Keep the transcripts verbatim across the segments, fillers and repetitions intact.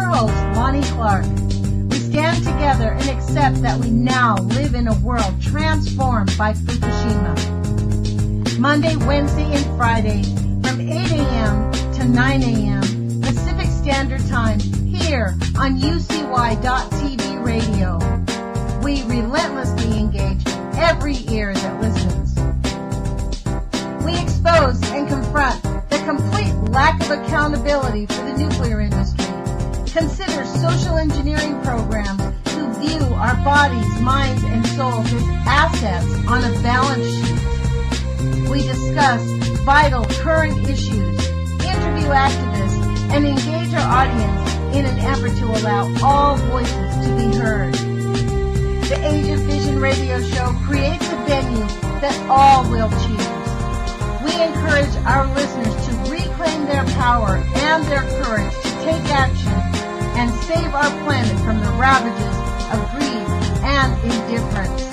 your host, Lonnie Clark. We stand together and accept that we now live in a world transformed by Fukushima. Monday, Wednesday, and Friday from eight a.m. to nine a.m. Pacific Standard Time here on U C Y dot T V radio. We relentlessly engage every ear that listens. We expose and confront the complete lack of accountability for the nuclear industry. Consider social engineering programs who view our bodies, minds, and souls as assets on a balance sheet. We discuss vital current issues, interview activists, and engage our audience in an effort to allow all voices to be heard. The Age of Vision radio show creates a venue that all will choose. We encourage our listeners to reclaim their power and their courage to take action and save our planet from the ravages of greed and indifference.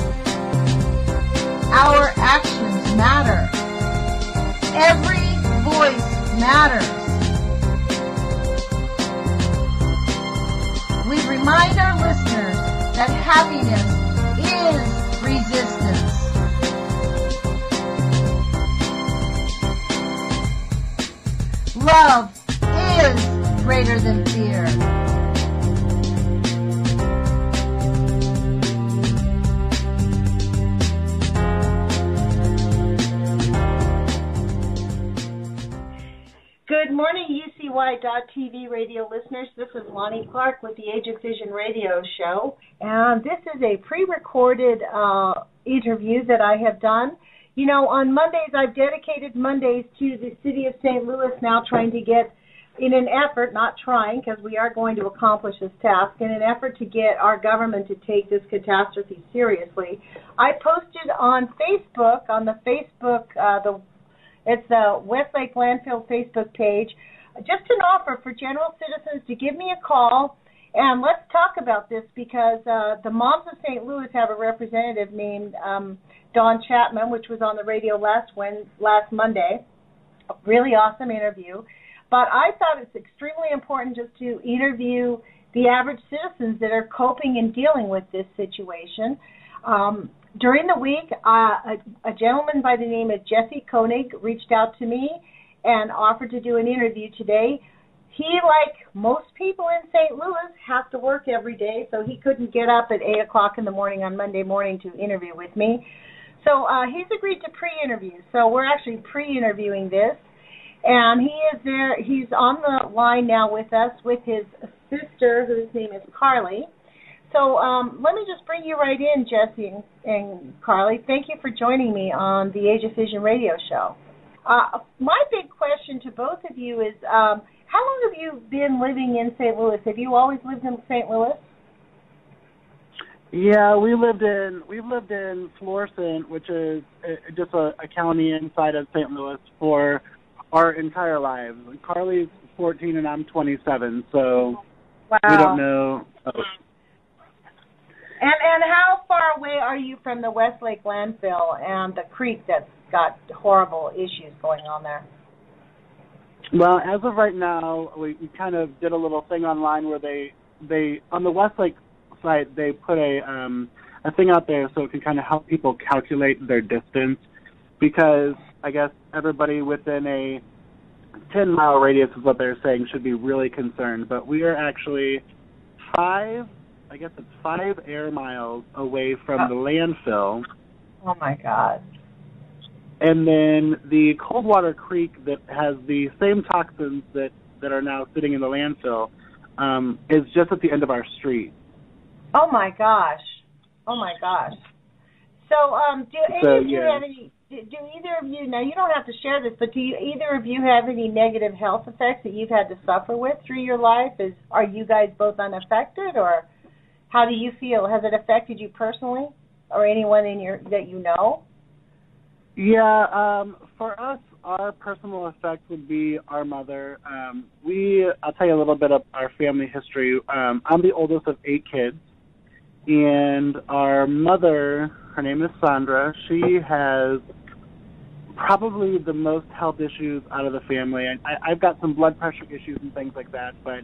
Our actions matter. Every voice matters. We remind our listeners that happiness is resistance. Love is greater than fear. Good morning, U C Y dot T V radio listeners. This is Lonnie Clark with the Age of Vision radio show. And this is a pre-recorded uh, interview that I have done. You know, on Mondays, I've dedicated Mondays to the city of Saint Louis now trying to get, in an effort, not trying, because we are going to accomplish this task, in an effort to get our government to take this catastrophe seriously. I posted on Facebook, on the Facebook, uh, the it's the Westlake Landfill Facebook page, just an offer for general citizens to give me a call, and let's talk about this because uh, the Moms of Saint Louis have a representative named um, Dawn Chapman, which was on the radio last Wednesday, last Monday. A really awesome interview. But I thought it's extremely important just to interview the average citizens that are coping and dealing with this situation. Um, during the week, uh, a, a gentleman by the name of Jesse Koenig reached out to me and offered to do an interview today. He, like most people in Saint Louis, has to work every day, so he couldn't get up at eight o'clock in the morning on Monday morning to interview with me. So uh, he's agreed to pre-interview. So we're actually pre-interviewing this. And he is there. He's on the line now with us with his sister, whose name is Carly. So um, let me just bring you right in, Jesse and, and Carly. Thank you for joining me on the Age of Vision radio show. Uh, my big question to both of you is, um, how long have you been living in Saint Louis? Have you always lived in Saint Louis? Yeah, we lived in we lived in Florissant, which is just a, a county inside of Saint Louis, for our entire lives. Carly's fourteen and I'm twenty-seven, so wow. We don't know. Oh. And and how far away are you from the Westlake landfill and the creek that's got horrible issues going on there? Well, as of right now, we, we kind of did a little thing online where they they on the Westlake site they put a um, a thing out there so it can kind of help people calculate their distance, because I guess everybody within a ten mile radius is what they're saying should be really concerned. But we are actually five, I guess it's five air miles away from oh. the landfill. Oh, my God. And then the Coldwater Creek that has the same toxins that, that are now sitting in the landfill um, is just at the end of our street. Oh, my gosh. Oh, my gosh. So um, do any so, of you yeah. have any... Do either of you, now you don't have to share this, but do you, either of you have any negative health effects that you've had to suffer with through your life? Is Are you guys both unaffected, or how do you feel? Has it affected you personally or anyone in your that you know? Yeah, um, for us, our personal effect would be our mother. Um, we, I'll tell you a little bit of our family history. Um, I'm the oldest of eight kids, and our mother, her name is Sandra, she has probably the most health issues out of the family. I, I've got some blood pressure issues and things like that, but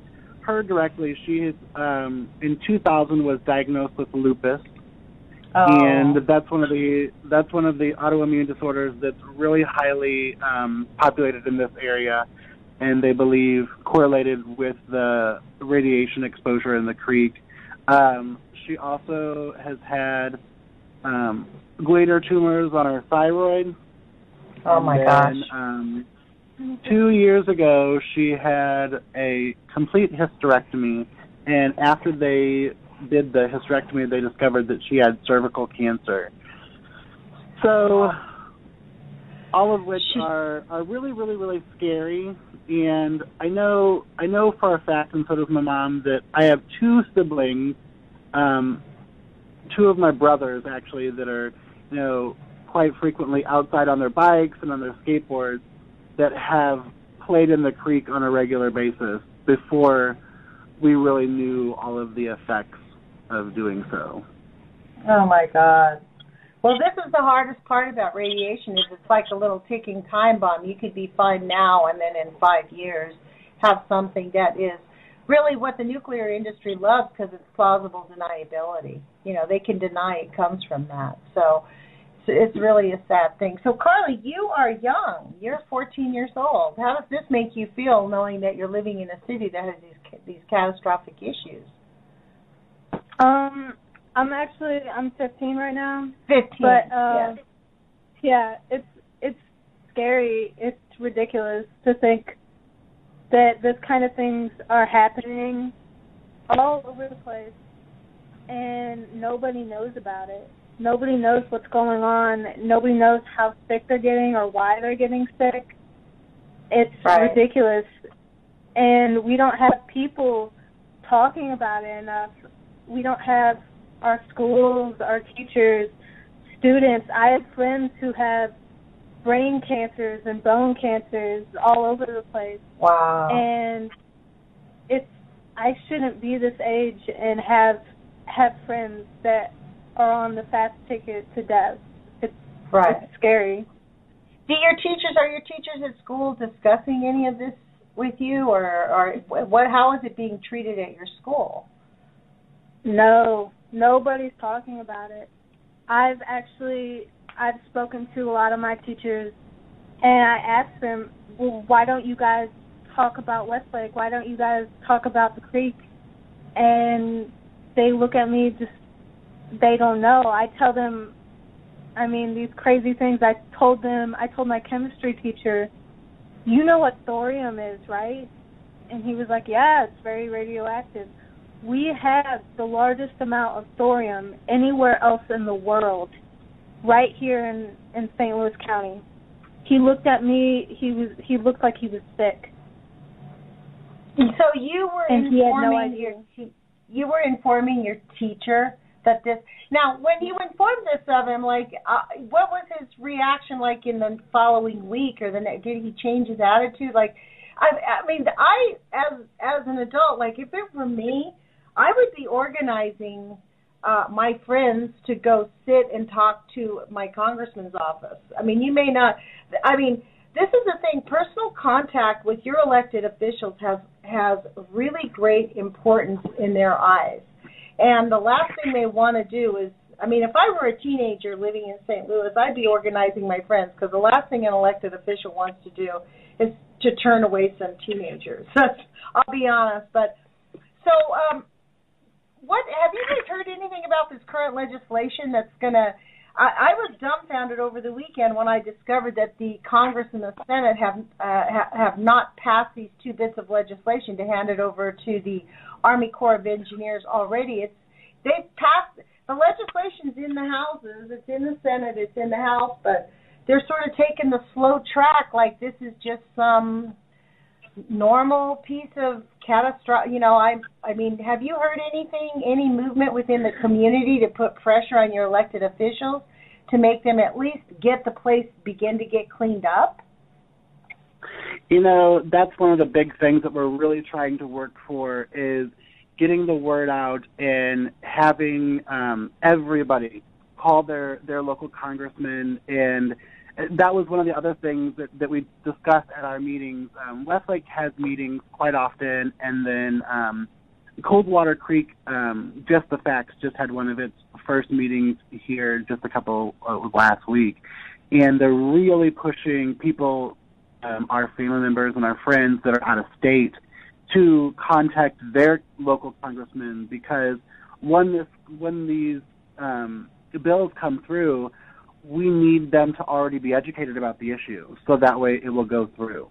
her directly, she um, in two thousand was diagnosed with lupus. Oh. And that's one of the that's one of the autoimmune disorders that's really highly um, populated in this area, and they believe correlated with the radiation exposure in the creek. Um, she also has had um, glider tumors on her thyroid. Oh my and gosh! Then, um, two years ago, she had a complete hysterectomy, and after they did the hysterectomy, they discovered that she had cervical cancer. So, all of which are, are really, really, really scary. And I know I know for a fact, and so does my mom, that I have two siblings, um, two of my brothers actually, that are, you know, quite frequently outside on their bikes and on their skateboards that have played in the creek on a regular basis before we really knew all of the effects of doing so. Oh my God. Well, this is the hardest part about radiation is it's like a little ticking time bomb. You could be fine now and then in five years have something that is really what the nuclear industry loves because it's plausible deniability. You know, they can deny it comes from that. So it's really a sad thing. So, Carly, you are young. You're fourteen years old. How does this make you feel knowing that you're living in a city that has these these catastrophic issues? Um, I'm actually I'm fifteen right now. Fifteen. But uh, yeah. yeah, it's it's scary. It's ridiculous to think that this kind of things are happening all over the place, and nobody knows about it. Nobody knows what's going on. Nobody knows how sick they're getting or why they're getting sick. It's right. ridiculous, and we don't have people talking about it enough. We don't have our schools, our teachers, students. I have friends who have brain cancers and bone cancers all over the place. Wow. And it's I shouldn't be this age and have have friends that are on the fast ticket to death. It's, right. it's scary. Do your teachers, are your teachers at school discussing any of this with you, or, or what? How is it being treated at your school? No, nobody's talking about it. I've actually, I've spoken to a lot of my teachers, and I asked them, well, why don't you guys talk about Westlake? Why don't you guys talk about the creek? And they look at me just, they don't know. I tell them, I mean, these crazy things. I told them, I told my chemistry teacher, you know what thorium is, right? And he was like, yeah, it's very radioactive. We have the largest amount of thorium anywhere else in the world, right here in, in Saint Louis County. He looked at me, he was he looked like he was sick. So you were and he had no informing idea. your you were informing your teacher that this. Now, when you informed this of him, like, uh, what was his reaction like in the following week, or the next? Did he change his attitude? Like, I, I mean, I as as an adult, like, if it were me, I would be organizing uh, my friends to go sit and talk to my congressman's office. I mean, you may not. I mean, this is the thing. Personal contact with your elected officials has has really great importance in their eyes. And the last thing they want to do is, I mean, if I were a teenager living in Saint Louis, I'd be organizing my friends, because the last thing an elected official wants to do is to turn away some teenagers. I'll be honest. But so, um, what have you guys heard anything about this current legislation that's going to? I, I was dumbfounded over the weekend when I discovered that the Congress and the Senate have uh, ha, have not passed these two bits of legislation to hand it over to the Army Corps of Engineers already. It's they've passed the legislation's in the houses, it's in the Senate, it's in the House, but they're sort of taking the slow track, like this is just some normal piece of catastrophe. You know, I I mean, have you heard anything, any movement within the community to put pressure on your elected officials to make them at least get the place, begin to get cleaned up? You know, that's one of the big things that we're really trying to work for, is getting the word out and having um, everybody call their, their local congressman and that was one of the other things that, that we discussed at our meetings. Um, Westlake has meetings quite often, and then um, Coldwater Creek, um, Just the Facts, just had one of its first meetings here just a couple uh, last week, and they're really pushing people, um, our family members and our friends that are out of state, to contact their local congressmen, because when this when these um, bills come through, we need them to already be educated about the issue, so that way it will go through.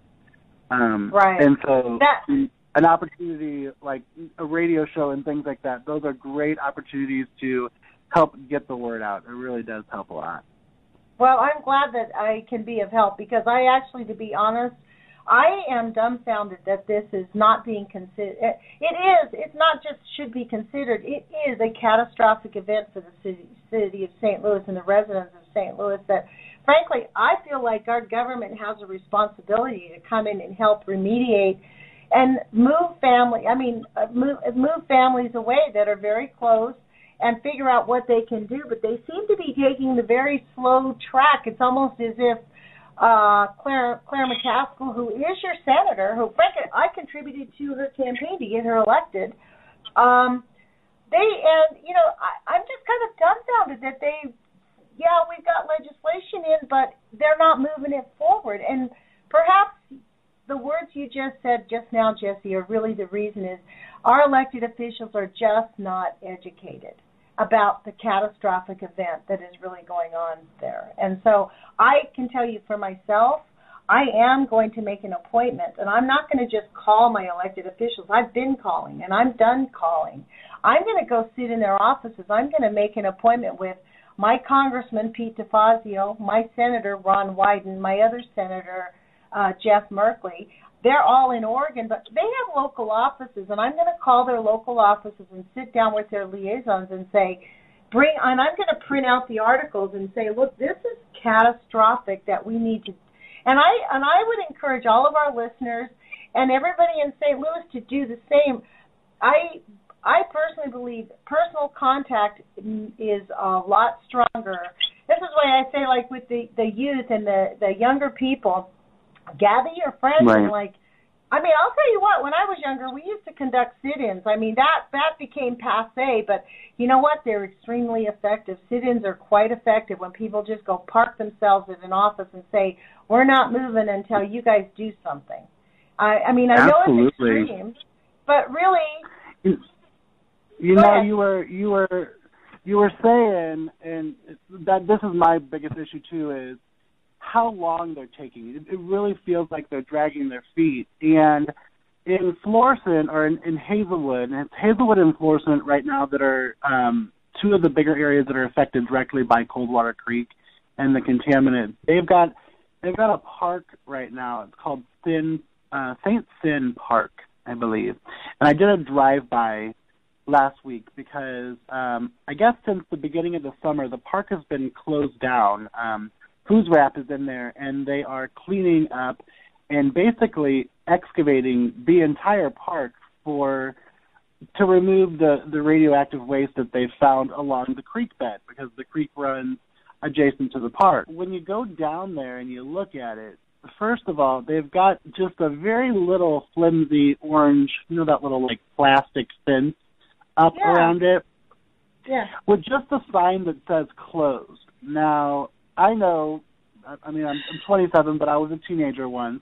Um, right. And so that, an opportunity like a radio show and things like that, those are great opportunities to help get the word out. It really does help a lot. Well, I'm glad that I can be of help, because I actually, to be honest, I am dumbfounded that this is not being considered. It is. It's not just should be considered. It is a catastrophic event for the city, city of Saint Louis and the residents of Saint Louis that, frankly, I feel like our government has a responsibility to come in and help remediate and move family. I mean, uh, move, move families away that are very close and figure out what they can do. But they seem to be taking the very slow track. It's almost as if Uh, Claire Claire McCaskill, who is your senator, who frankly I contributed to her campaign to get her elected. Um, they and you know I, I'm just kind of dumbfounded that they, yeah, we've got legislation in, but they're not moving it forward. And perhaps the words you just said just now, Jesse, are really the reason is our elected officials are just not educated about the catastrophic event that is really going on there. And so I can tell you for myself, I am going to make an appointment, and I'm not going to just call my elected officials. I've been calling, and I'm done calling. I'm going to go sit in their offices. I'm going to make an appointment with my Congressman, Pete DeFazio, my Senator, Ron Wyden, my other Senator, uh, Jeff Merkley. They're all in Oregon, but they have local offices, and I'm going to call their local offices and sit down with their liaisons and say, bring, and I'm going to print out the articles and say, look, this is catastrophic that we need to, and I and I would encourage all of our listeners and everybody in Saint Louis to do the same. I I personally believe personal contact is a lot stronger. This is why I say, like with the, the youth and the, the younger people, gather your friends right. and like, I mean, I'll tell you what, when I was younger, we used to conduct sit-ins. I mean, that, that became passé, but you know what? They're extremely effective. Sit-ins are quite effective when people just go park themselves at an office and say, we're not moving until you guys do something. I, I mean, I Absolutely. know it's extreme, but really... You, you know, ahead. you were, you were, you were saying, and that this is my biggest issue too, is how long they're taking. It, it really feels like they're dragging their feet. And in Florissant, or in, in Hazelwood, and it's Hazelwood and Florissant right now that are um, two of the bigger areas that are affected directly by Coldwater Creek and the contaminant. They've got they've got a park right now. It's called Sin, uh, Saint Sin Park, I believe. And I did a drive-by last week because um, I guess since the beginning of the summer, the park has been closed down. Um, Food Wrap is in there, and they are cleaning up and basically excavating the entire park for to remove the, the radioactive waste that they've found along the creek bed, because the creek runs adjacent to the park. When you go down there and you look at it, first of all, they've got just a very little flimsy orange, you know, that little like plastic fence up yeah. around it, yeah, with just a sign that says closed. Now, I know, I mean, I'm, I'm twenty-seven, but I was a teenager once,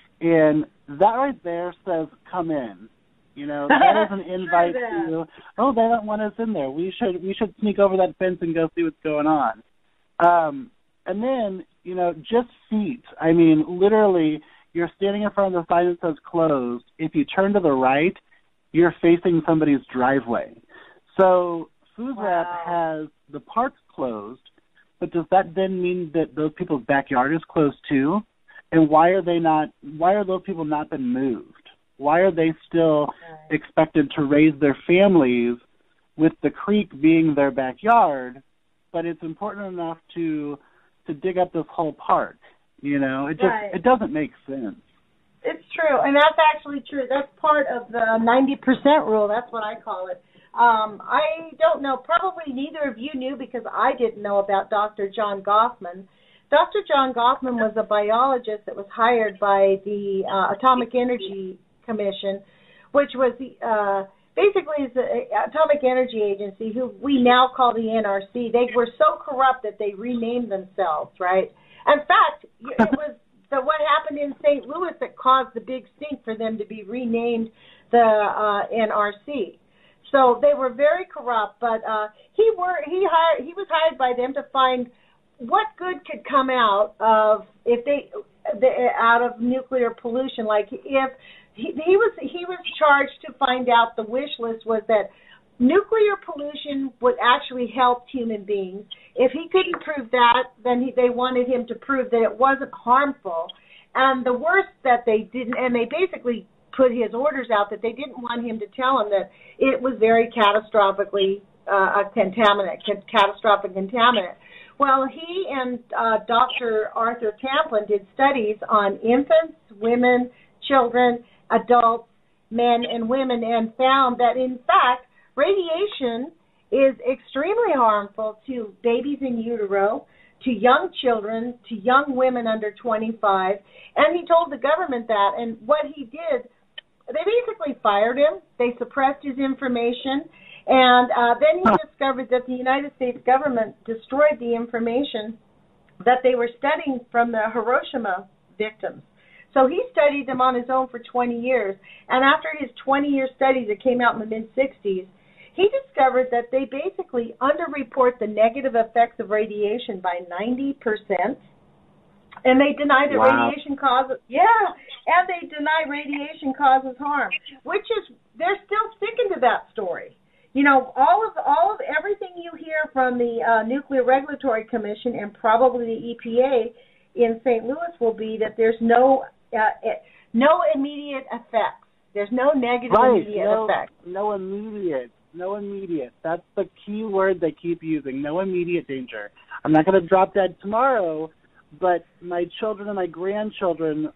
and that right there says, come in. You know, that is an invite to, oh, they don't want us in there. We should we should sneak over that fence and go see what's going on. Um, and then, you know, just feet. I mean, literally, you're standing in front of the sign that says closed. If you turn to the right, you're facing somebody's driveway. So Food Wrap wow. has the park closed, but does that then mean that those people's backyard is closed too? And why are they not? Why are those people not been moved? Why are they still okay. expected to raise their families with the creek being their backyard? But it's important enough to to dig up this whole park. You know, it just right. it doesn't make sense. It's true, and that's actually true. That's part of the ninety percent rule. That's what I call it. Um, I don't know. Probably neither of you knew, because I didn't know about Doctor John Goffman, Doctor John Goffman was a biologist that was hired by the uh, Atomic Energy Commission, which was the uh, basically the Atomic Energy Agency, who we now call the N R C. They were so corrupt that they renamed themselves, right? In fact, it was the, what happened in Saint Louis that caused the big stink for them to be renamed the uh, N R C. So they were very corrupt, but uh, he were he hired he was hired by them to find what good could come out of if they the, out of nuclear pollution. Like if he, he was he was charged to find out, the wish list was that nuclear pollution would actually help human beings. If he couldn't prove that, then he, they wanted him to prove that it wasn't harmful. And the worst that they didn't, and they basically put his orders out that they didn't want him to tell him that it was very catastrophically uh, a contaminant, catastrophic contaminant. Well, he and uh, Doctor Arthur Tamplin did studies on infants, women, children, adults, men, and women, and found that, in fact, radiation is extremely harmful to babies in utero, to young children, to young women under twenty-five, and he told the government that. And what he did, they basically fired him. They suppressed his information. And uh, then he discovered that the United States government destroyed the information that they were studying from the Hiroshima victims. So he studied them on his own for twenty years. And after his twenty-year studies that came out in the mid-sixties, he discovered that they basically underreport the negative effects of radiation by ninety percent. And they deny that Wow. radiation causes, yeah, and they deny radiation causes harm, which is, they're still sticking to that story. You know, all of all of everything you hear from the uh, Nuclear Regulatory Commission and probably the E P A in Saint Louis will be that there's no uh, no immediate effects. There's no negative right. immediate no, effects. No immediate. No immediate. That's the key word they keep using. No immediate danger. I'm not going to drop dead tomorrow, but my children and my grandchildren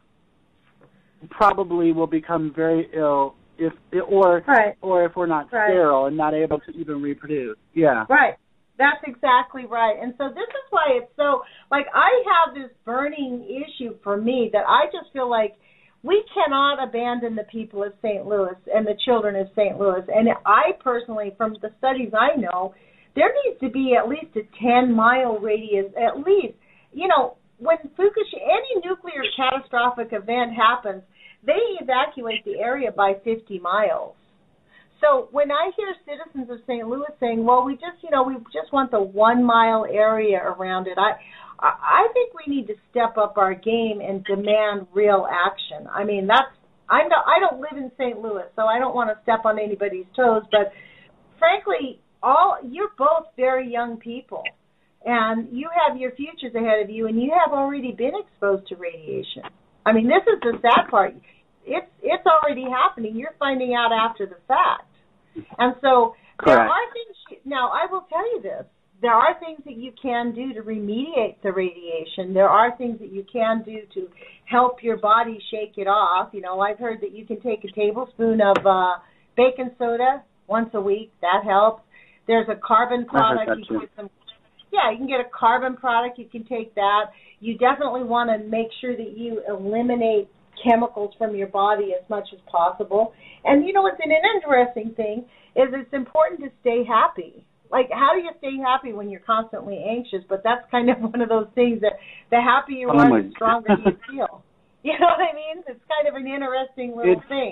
probably will become very ill if or right. or if we're not right. sterile and not able to even reproduce. Yeah. Right. That's exactly right. And so this is why it's so, like, I have this burning issue for me that I just feel like we cannot abandon the people of Saint Louis and the children of Saint Louis. And I personally, from the studies I know, there needs to be at least a ten-mile radius, at least. You know, when Fukushima, any nuclear catastrophic event happens, they evacuate the area by fifty miles. So when I hear citizens of Saint Louis saying, well, we just, you know, we just want the one-mile area around it, I I think we need to step up our game and demand real action. I mean, that's, I'm not, I don't live in Saint Louis, so I don't want to step on anybody's toes, but frankly, all you're both very young people, and you have your futures ahead of you, and you have already been exposed to radiation. I mean, this is the sad part. It's it's already happening. You're finding out after the fact. And so there Correct. are things, now I will tell you this, there are things that you can do to remediate the radiation. There are things that you can do to help your body shake it off. You know, I've heard that you can take a tablespoon of uh, baking soda once a week. That helps. There's a carbon product. You can get some, yeah, you can get a carbon product. You can take that. You definitely want to make sure that you eliminate chemicals from your body as much as possible. And, you know, what's an interesting thing is it's important to stay happy. Like, how do you stay happy when you're constantly anxious? But that's kind of one of those things that the happier you Oh are, my the stronger you feel. You know what I mean? It's kind of an interesting little It's- thing.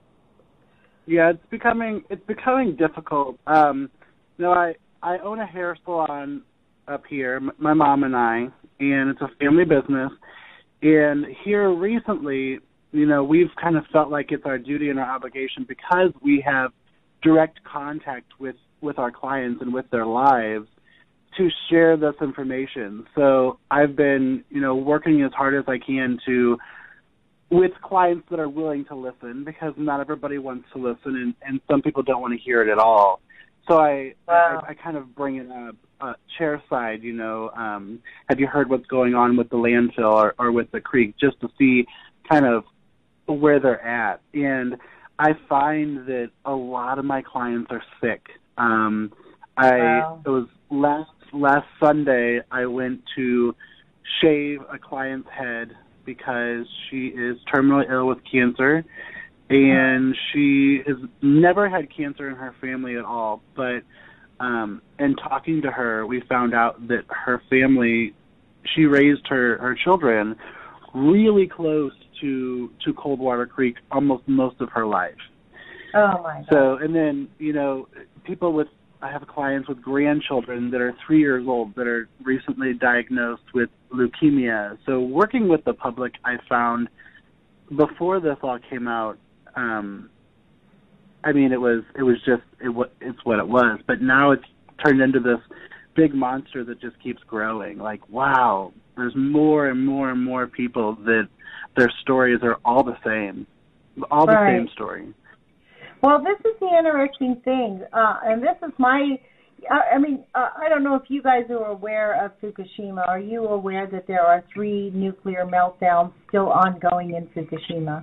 Yeah, it's becoming it's becoming difficult. Um, you know, I I own a hair salon up here, m- my mom and I, and it's a family business. And here recently, you know, we've kind of felt like it's our duty and our obligation because we have direct contact with, with our clients and with their lives to share this information. So I've been, you know, working as hard as I can to, with clients that are willing to listen, because not everybody wants to listen, and, and some people don't want to hear it at all. So I, Wow. I, I kind of bring it up. Uh, chair side, you know, um, have you heard what's going on with the landfill or, or with the creek, just to see kind of where they're at. And I find that a lot of my clients are sick. Um, I Wow. it was last last Sunday I went to shave a client's head because she is terminally ill with cancer, and she has never had cancer in her family at all. But um, in talking to her, we found out that her family, she raised her, her children really close to, to Coldwater Creek almost most of her life. Oh, my God. So, and then, you know, people with, I have clients with grandchildren that are three years old that are recently diagnosed with leukemia. So working with the public, I found before this all came out, um, I mean, it was, it was just, it, it's what it was. But now it's turned into this big monster that just keeps growing. Like, wow, there's more and more and more people that their stories are all the same, all the right. same story. Well, this is the interesting thing, uh, and this is my, I mean, uh, I don't know if you guys are aware of Fukushima. Are you aware that there are three nuclear meltdowns still ongoing in Fukushima?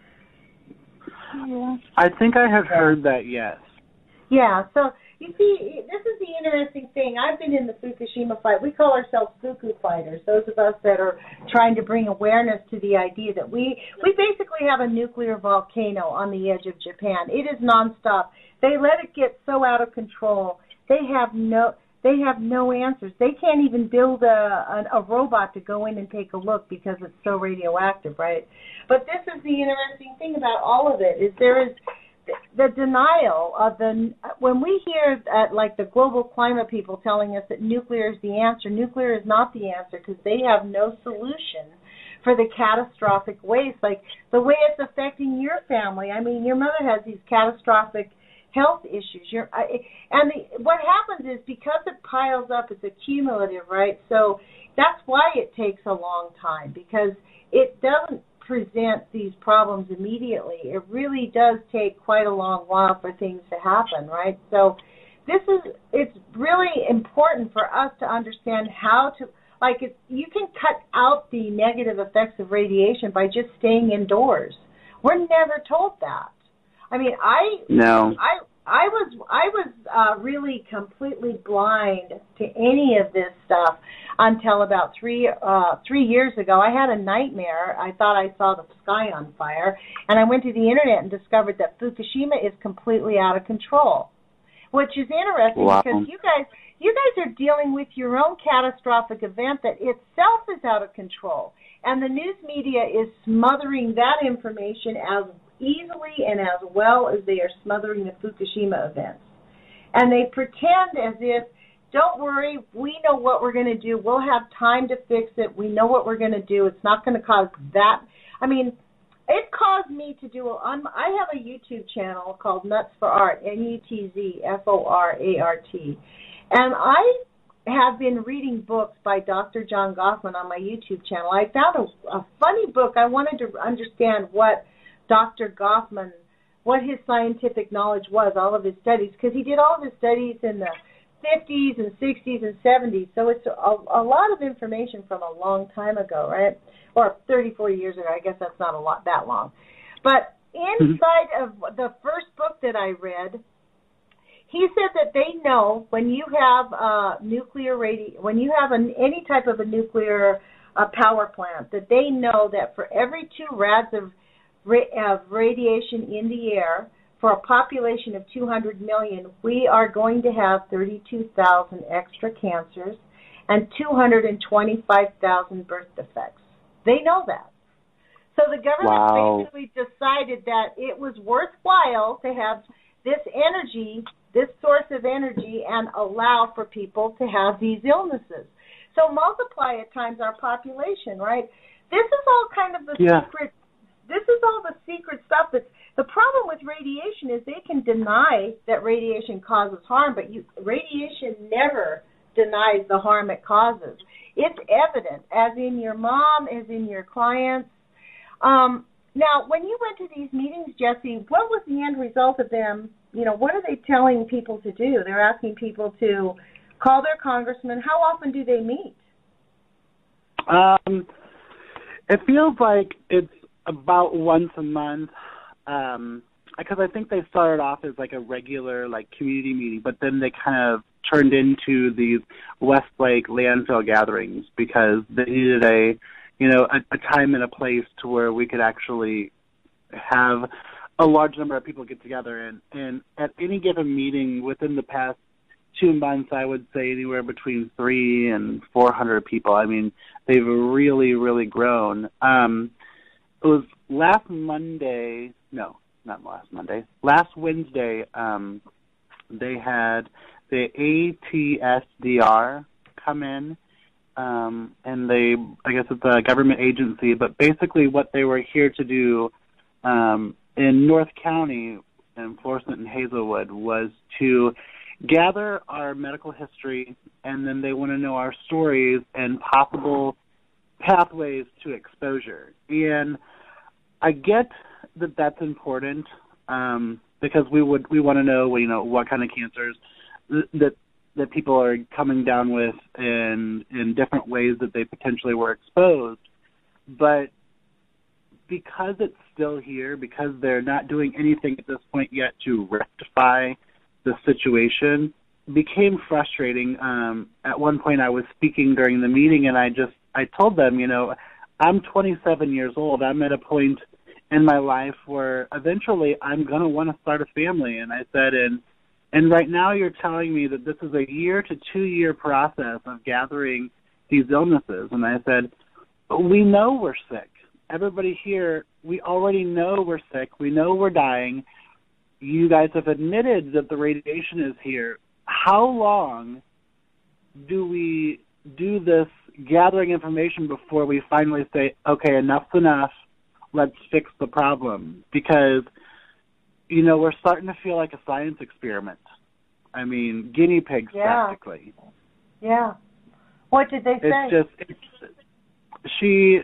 Yeah. I think I have heard that, yes. Yeah, so you see, this is the interesting thing. I've been in the Fukushima fight. We call ourselves Fuku fighters, those of us that are trying to bring awareness to the idea that we, we basically have a nuclear volcano on the edge of Japan. It is nonstop. They let it get so out of control. They have no they have no answers. They can't even build a, a, a robot to go in and take a look because it's so radioactive, right? But this is the interesting thing about all of it, is there is the denial of the, when we hear at like the global climate people telling us that nuclear is the answer, nuclear is not the answer because they have no solution for the catastrophic waste, like the way it's affecting your family. I mean, your mother has these catastrophic health issues. You're, I, and the, what happens is because it piles up, it's accumulative, right? So that's why it takes a long time, because it doesn't present these problems immediately. It really does take quite a long while for things to happen, right? So this is, it's really important for us to understand how to, like, it's, you can cut out the negative effects of radiation by just staying indoors. We're never told that. I mean, I no. I I was I was uh, really completely blind to any of this stuff until about three uh, three years ago. I had a nightmare. I thought I saw the sky on fire, and I went to the internet and discovered that Fukushima is completely out of control, which is interesting wow. because you guys you guys are dealing with your own catastrophic event that itself is out of control, and the news media is smothering that information as easily and as well as they are smothering the Fukushima events. And they pretend as if, don't worry, we know what we're going to do. We'll have time to fix it. We know what we're going to do. It's not going to cause that. I mean, it caused me to do, a, I have a YouTube channel called Nuts for Art, N U T Z F O R A R T. And I have been reading books by Doctor John Goffman on my YouTube channel. I found a, a funny book. I wanted to understand what Doctor Goffman, what his scientific knowledge was, all of his studies, because he did all of his studies in the fifties and sixties and seventies, so it's a, a lot of information from a long time ago, right? Or thirty-four years ago, I guess that's not a lot that long. But inside mm-hmm. of the first book that I read, he said that they know when you have uh, nuclear radi- when you have an, any type of a nuclear uh, power plant, that they know that for every two rads of of radiation in the air, for a population of two hundred million, we are going to have thirty-two thousand extra cancers and two hundred twenty-five thousand birth defects. They know that. So the government wow. basically decided that it was worthwhile to have this energy, this source of energy, and allow for people to have these illnesses. So multiply at times our population, right? This is all kind of the yeah. secret. This is all the secret stuff. That's the problem with radiation is they can deny that radiation causes harm, but you, radiation never denies the harm it causes. It's evident, as in your mom, as in your clients. Um, now, when you went to these meetings, Jesse, what was the end result of them? You know, what are they telling people to do? They're asking people to call their congressman. How often do they meet? Um, it feels like it's about once a month, um, because I think they started off as like a regular like community meeting, but then they kind of turned into these Westlake landfill gatherings because they needed a, you know, a, a time and a place to where we could actually have a large number of people get together. And, and at any given meeting within the past two months, I would say anywhere between three and four hundred people. I mean, they've really, really grown. Um, it was last Monday, no, not last Monday, last Wednesday, um, they had the A T S D R come in, um, and they, I guess it's a government agency, but basically what they were here to do um, in North County, in Florissant and Hazelwood, was to gather our medical history, and then they want to know our stories and possible pathways to exposure. And I get that that's important um, because we would we want to know, you know, what kind of cancers that that people are coming down with in in different ways that they potentially were exposed. But because it's still here, because they're not doing anything at this point yet to rectify the situation, became frustrating. Um, at one point I was speaking during the meeting, and I just, I told them, you know, I'm twenty-seven years old. I'm at a point in my life where eventually I'm going to want to start a family. And I said, and, and right now you're telling me that this is a year to two year process of gathering these illnesses. And I said, we know we're sick. Everybody here, we already know we're sick. We know we're dying. You guys have admitted that the radiation is here. How long do we do this gathering information before we finally say, okay, enough's enough, let's fix the problem? Because, you know, we're starting to feel like a science experiment. I mean, guinea pigs yeah. practically. Yeah. What did they say? It's just, it's, she,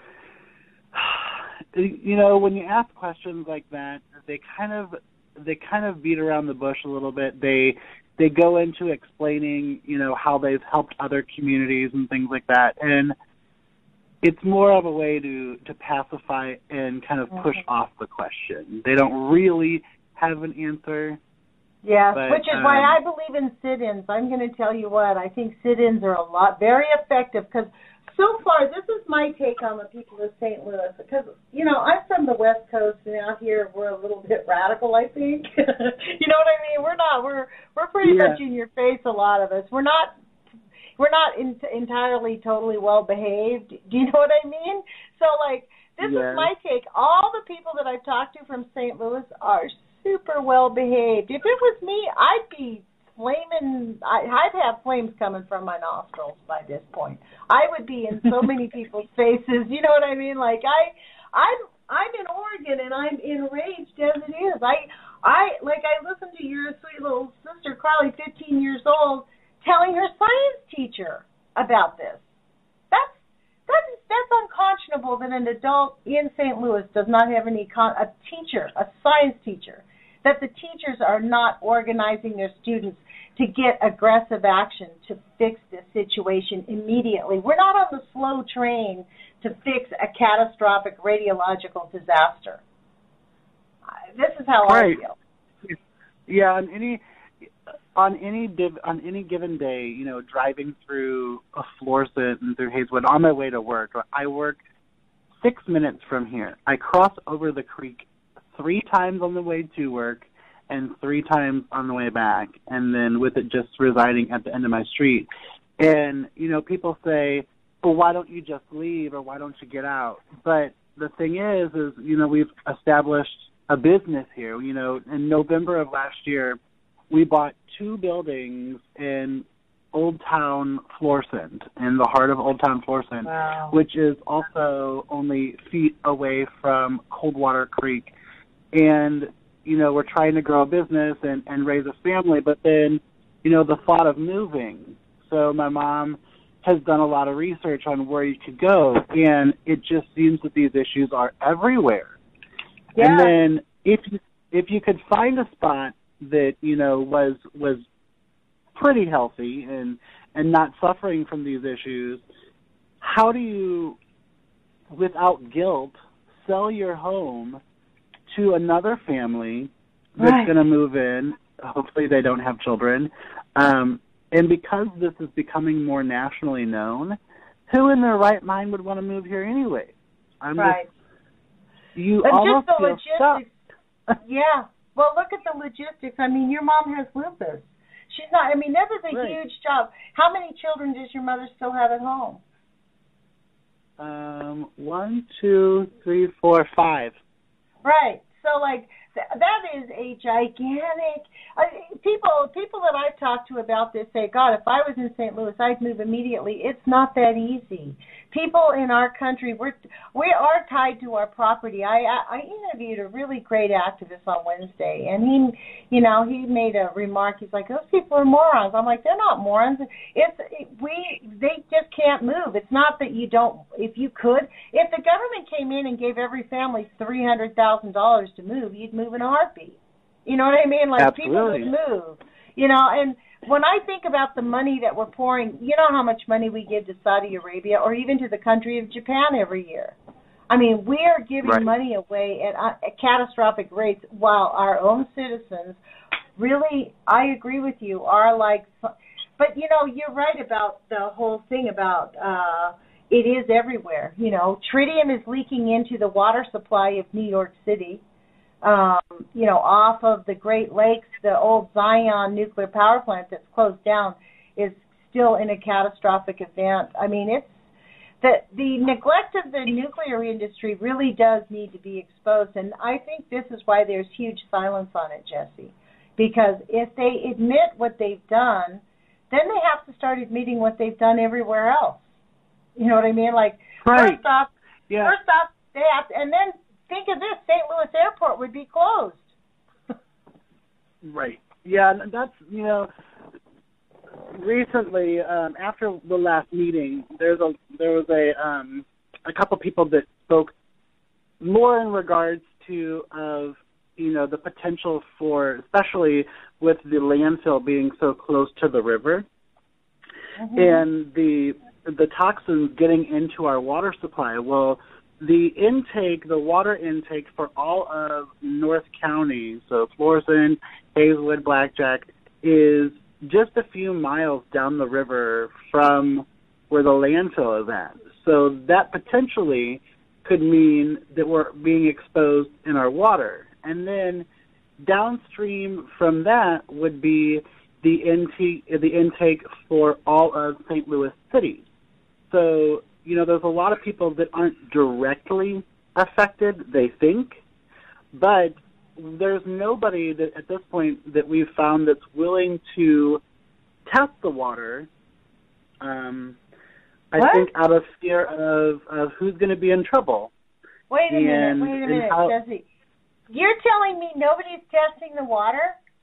you know, when you ask questions like that, they kind of, they kind of beat around the bush a little bit. They they go into explaining, you know, how they've helped other communities and things like that. And it's more of a way to, to pacify and kind of push mm-hmm. off the question. They don't really have an answer. Yeah, but, which is um, why I believe in sit-ins. I'm going to tell you what, I think sit-ins are a lot, very effective, because so far, this is my take on the people of Saint Louis, because, you know, I'm from the West Coast, and out here we're a little bit radical, I think. You know what I mean? We're not. We're we're pretty yeah. much in your face, a lot of us. We're not we're not in, entirely, totally well-behaved. Do you know what I mean? So, like, this yeah. is my take. All the people that I've talked to from Saint Louis are super well-behaved. If it was me, I'd be flaming, I'd have flames coming from my nostrils by this point. I would be in so many people's faces. You know what I mean? Like I, I'm, I'm in Oregon and I'm enraged as it is. I, I like I listened to your sweet little sister Carly, fifteen years old, telling her science teacher about this. That's that's that's unconscionable that an adult in Saint Louis does not have any con- a teacher, a science teacher, that the teachers are not organizing their students to get aggressive action to fix this situation immediately. We're not on the slow train to fix a catastrophic radiological disaster. This is how right. I feel. Yeah, on any on any div, on any given day, you know, driving through a Florissant and through Hazelwood on my way to work, I work six minutes from here. I cross over the creek three times on the way to work and three times on the way back, and then with it just residing at the end of my street. And, you know, people say, well, why don't you just leave or why don't you get out? But the thing is, is, you know, we've established a business here. You know, in November of last year, we bought two buildings in Old Town Florissant, in the heart of Old Town Florissant, wow. which is also only feet away from Coldwater Creek. And, you know, we're trying to grow a business and, and raise a family, but then, you know, the thought of moving. So my mom has done a lot of research on where you could go, and it just seems that these issues are everywhere. Yeah. And then if you, if you could find a spot that, you know, was was pretty healthy and, and not suffering from these issues, how do you, without guilt, sell your home to another family that's right. going to move in? Hopefully they don't have children. Um, And because this is becoming more nationally known, who in their right mind would want to move here anyway? I'm right. Just, you but almost just the feel logistics. stuck. Yeah. Well, look at the logistics. I mean, your mom has lupus. She's not. I mean, this is a right. huge job. How many children does your mother still have at home? Um, one, two, three, four, five. Right. So, like, th- that is a gigantic. Uh, people, people that I've talked to about this say, "God, if I was in Saint Louis, I'd move immediately." It's not that easy. People in our country, we're we are tied to our property. I, I I interviewed a really great activist on Wednesday, and he, you know, he made a remark. He's like, "Those people are morons." I'm like, "They're not morons. It's it, we they just can't move. It's not that you don't. If you could, if the government came in and gave every family three hundred thousand dollars to move, you'd move in a heartbeat. You know what I mean? Like Absolutely. People would move. You know, and when I think about the money that we're pouring, you know how much money we give to Saudi Arabia or even to the country of Japan every year. I mean, we are giving right. money away at, uh, at catastrophic rates while our own citizens really, I agree with you, are like, but, you know, you're right about the whole thing about uh, it is everywhere. You know, tritium is leaking into the water supply of New York City. Um, you know, off of the Great Lakes, the old Zion nuclear power plant that's closed down is still in a catastrophic event. I mean, it's the the neglect of the nuclear industry really does need to be exposed, and I think this is why there's huge silence on it, Jesse, because if they admit what they've done, then they have to start admitting what they've done everywhere else. You know what I mean? Like, right. first off, yeah. first off, they have to, and then think of this, Saint Louis Airport would be closed. Right. Yeah, that's, you know, recently, um, after the last meeting, there's a there was a um, a couple people that spoke more in regards to of, you know, the potential for, especially with the landfill being so close to the river, mm-hmm. and the the toxins getting into our water supply. Well, the intake, the water intake for all of North County, so Florissant, Hazelwood, Blackjack, is just a few miles down the river from where the landfill is at. So that potentially could mean that we're being exposed in our water. And then downstream from that would be the intake, the intake for all of Saint Louis City. So, you know, there's a lot of people that aren't directly affected, they think, but there's nobody that at this point that we've found that's willing to test the water, um, I what? think out of fear of, of who's going to be in trouble. Wait a and, minute, wait a minute, how, Jesse. You're telling me nobody's testing the water?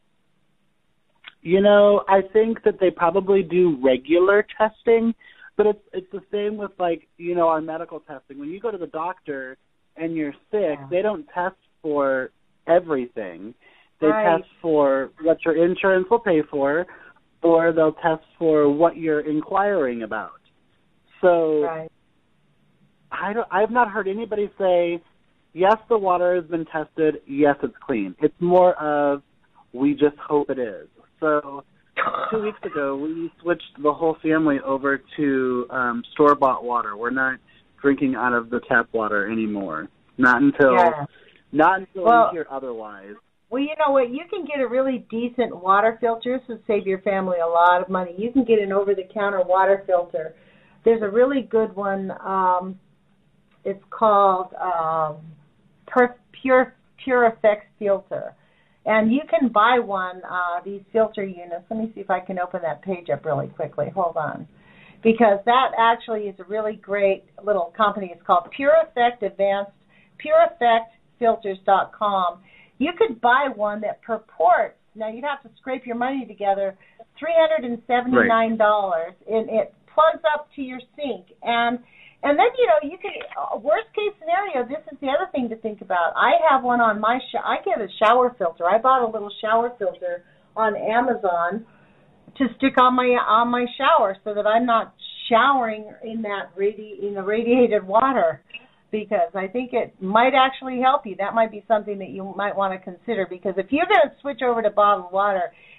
You know, I think that they probably do regular testing, but it's it's the same with, like, you know, our medical testing. When you go to the doctor and you're sick, yeah. they don't test for everything. They right. test for what your insurance will pay for, or they'll test for what you're inquiring about. So right. I don't, I've not heard anybody say, yes, the water has been tested, yes, it's clean. It's more of, we just hope it is. So two weeks ago, we switched the whole family over to um, store-bought water. We're not drinking out of the tap water anymore. Not until yeah. not until well, we hear otherwise. Well, you know what? You can get a really decent water filter. This would save your family a lot of money. You can get an over-the-counter water filter. There's a really good one. Um, it's called um, Pure Pure Effects Filter. And you can buy one, uh, these filter units. Let me see if I can open that page up really quickly. Hold on. Because that actually is a really great little company. It's called Pure Effect Advanced, pure effect filters dot com. You could buy one that purports, now you'd have to scrape your money together, three hundred seventy-nine dollars. Right. And it plugs up to your sink. And And then, you know, you can, uh, worst case scenario, this is the other thing to think about. I have one on my, sh- I get a shower filter. I bought a little shower filter on Amazon to stick on my on my shower so that I'm not showering in that radi- in the radiated water, because I think it might actually help you. That might be something that you might want to consider, because if you're going to switch over to bottled water,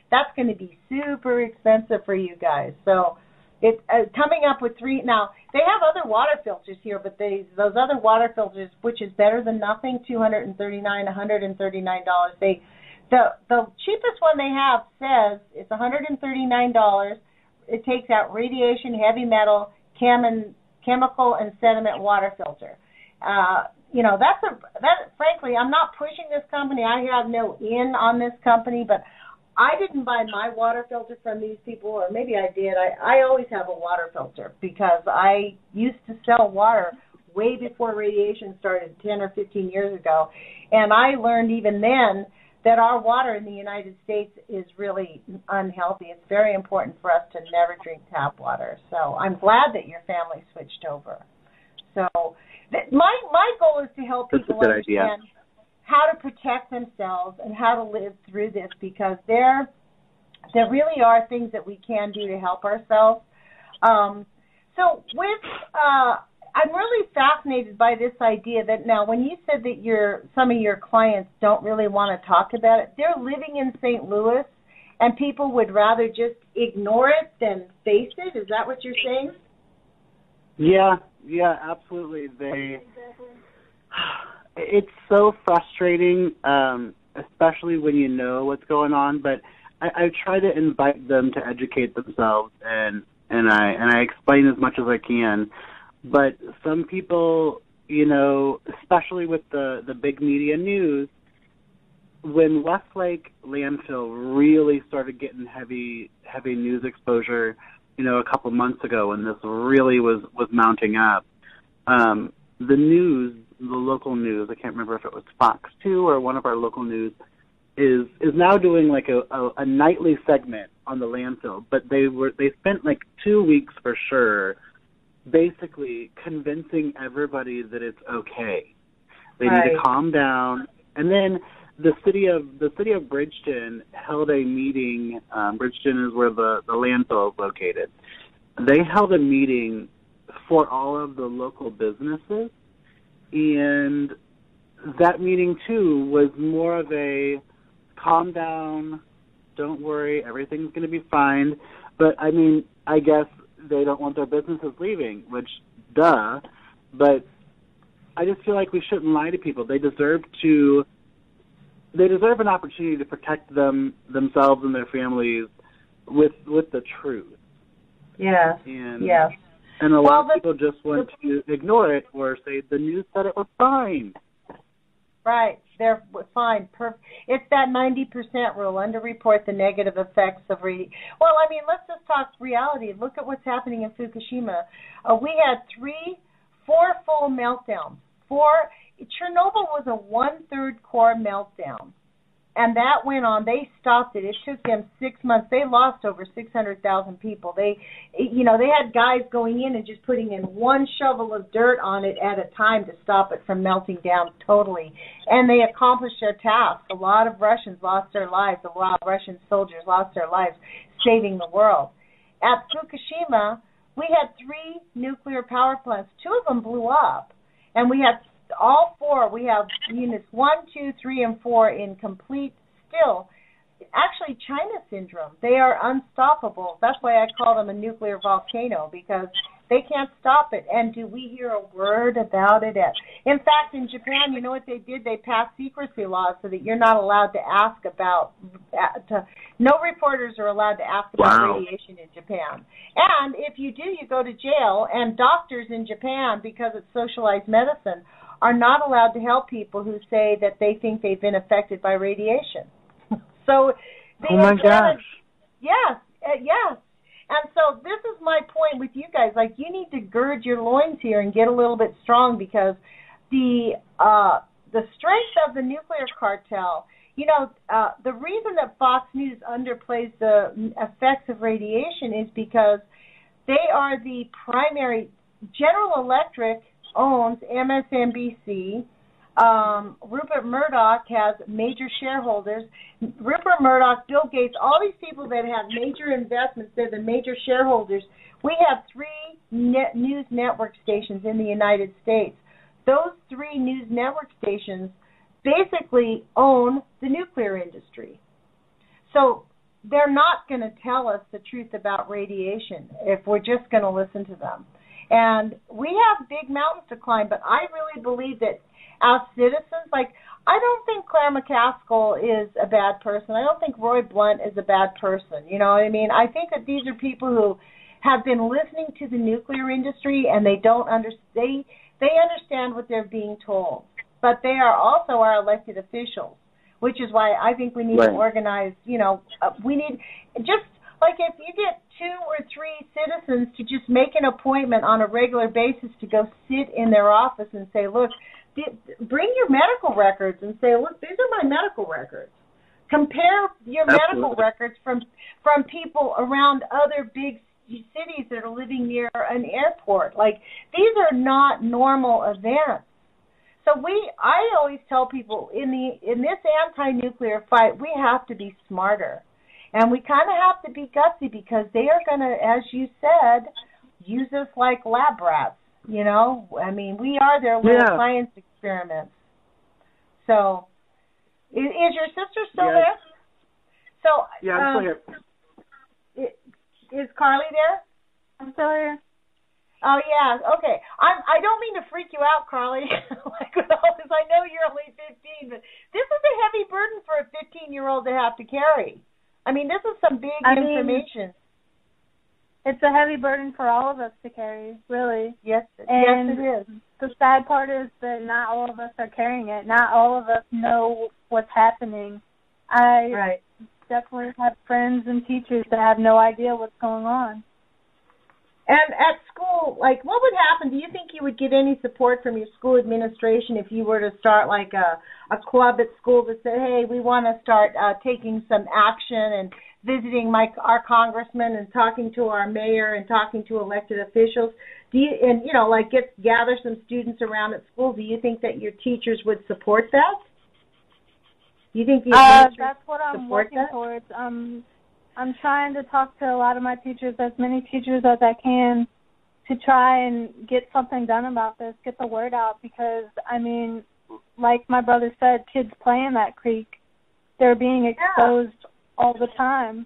that's going to be super expensive for you guys. So it uh, coming up with three now. They have other water filters here, but they those other water filters, which is better than nothing, two hundred and thirty nine, one hundred and thirty nine dollars. They the the cheapest one they have says it's one hundred and thirty nine dollars. It takes out radiation, heavy metal, chem and chemical and sediment water filter. Uh, you know, that's a that. Frankly, I'm not pushing this company. I have no in on this company, but I didn't buy my water filter from these people, or maybe I did. I, I always have a water filter because I used to sell water way before radiation started ten or fifteen years ago. And I learned even then that our water in the United States is really unhealthy. It's very important for us to never drink tap water. So I'm glad that your family switched over. So th- my, my goal is to help people understand idea. how to protect themselves and how to live through this, because there there really are things that we can do to help ourselves. Um, so with, uh, I'm really fascinated by this idea that now when you said that your some of your clients don't really want to talk about it, they're living in Saint Louis and people would rather just ignore it than face it. Is that what you're saying? Yeah, yeah, absolutely. They... It's so frustrating, um, especially when you know what's going on. But I, I try to invite them to educate themselves, and and I and I explain as much as I can. But some people, you know, especially with the the big media news, when Westlake landfill really started getting heavy heavy news exposure, you know, a couple months ago, when this really was was mounting up, um, the news. The local news, I can't remember if it was Fox two or one of our local news, is is now doing like a, a, a nightly segment on the landfill. But they were they spent like two weeks for sure, basically convincing everybody that it's okay. They right. need to calm down. And then the city of the city of Bridgeton held a meeting. Um, Bridgeton is where the the landfill is located. They held a meeting for all of the local businesses. And that meeting, too, was more of a calm down, don't worry, everything's going to be fine. But, I mean, I guess they don't want their businesses leaving, which, duh. But I just feel like we shouldn't lie to people. They deserve to, they deserve an opportunity to protect them, themselves and their families with with the truth. Yes, and, yes. And a well, lot of the, people just want to ignore it or say the news said it was fine. Right, they're fine. Perfect. It's that ninety percent rule, underreport the negative effects of reading. Well, I mean, let's just talk reality. Look at what's happening in Fukushima. Uh, we had three, four full meltdowns. Four, Chernobyl was a one-third core meltdown. And that went on. They stopped it. It took them six months. They lost over six hundred thousand people. They, you know, they had guys going in and just putting in one shovel of dirt on it at a time to stop it from melting down totally. And they accomplished their task. A lot of Russians lost their lives. A lot of Russian soldiers lost their lives saving the world. At Fukushima, we had three nuclear power plants. Two of them blew up. And we had all four, we have units one, two, three, and four in complete still. Actually, China syndrome. They are unstoppable. That's why I call them a nuclear volcano, because they can't stop it. And do we hear a word about it? At, in fact, in Japan, you know what they did? They passed secrecy laws so that you're not allowed to ask about, to, no reporters are allowed to ask about wow. radiation in Japan. And if you do, you go to jail. And doctors in Japan, because it's socialized medicine, are not allowed to help people who say that they think they've been affected by radiation. so, oh my gosh! Yes, uh, yes. And so this is my point with you guys. Like, you need to gird your loins here and get a little bit strong, because the uh, the strength of the nuclear cartel. You know, uh, the reason that Fox News underplays the effects of radiation is because they are the primary. General Electric owns M S N B C. Um, Rupert Murdoch has major shareholders. Rupert Murdoch, Bill Gates, all these people that have major investments, they're the major shareholders. We have three net news network stations in the United States. Those three news network stations basically own the nuclear industry. So they're not going to tell us the truth about radiation if we're just going to listen to them. And we have big mountains to climb, but I really believe that as citizens, like, I don't think Claire McCaskill is a bad person. I don't think Roy Blunt is a bad person. You know what I mean? I think that these are people who have been listening to the nuclear industry, and they don't under, they, they understand what they're being told. But they are also our elected officials, which is why I think we need right. to organize, you know, uh, we need just like if you get two or three citizens to just make an appointment on a regular basis to go sit in their office and say, look, bring your medical records and say, look, these are my medical records. Compare your Absolutely. medical records from from people around other big cities that are living near an airport. Like, these are not normal events. So we, I always tell people, in the in this anti-nuclear fight, we have to be smarter. And we kind of have to be gutsy because they are going to, as you said, use us like lab rats. You know, I mean, we are their little yeah. science experiments. So, is, is your sister still yeah. there? So, yeah, I'm um, still here. Is Carly there? I'm still here. Oh yeah, okay. I'm. I don't mean to freak you out, Carly. Like with all this, I know you're only fifteen, but this is a heavy burden for a fifteen-year-old to have to carry. I mean, this is some big I information. Mean, It's a heavy burden for all of us to carry, really. Yes, and yes it is. The sad part is that not all of us are carrying it. Not all of us know what's happening. I right. definitely have friends and teachers that have no idea what's going on. And at school, like, what would happen? Do you think you would get any support from your school administration if you were to start, like, a, a club at school that said, hey, we want to start uh, taking some action and visiting my, our congressman and talking to our mayor and talking to elected officials? Do you, and, you know, like, get gather some students around at school. Do you think that your teachers would support that? Do you think the uh, that's what I'm working that? towards. Um, I'm trying to talk to a lot of my teachers, as many teachers as I can, to try and get something done about this, get the word out, because, I mean, like my brother said, kids play in that creek. They're being exposed yeah. all the time.